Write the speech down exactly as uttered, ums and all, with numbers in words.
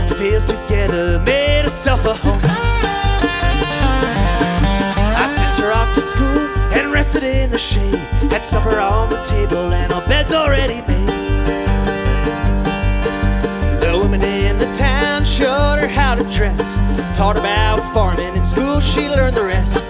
worked the fields together, made herself a home. I sent her off to school and rested in the shade, had supper on the table and our bed's already made. The women in the town showed her how to dress, taught about farming in school, she learned the rest.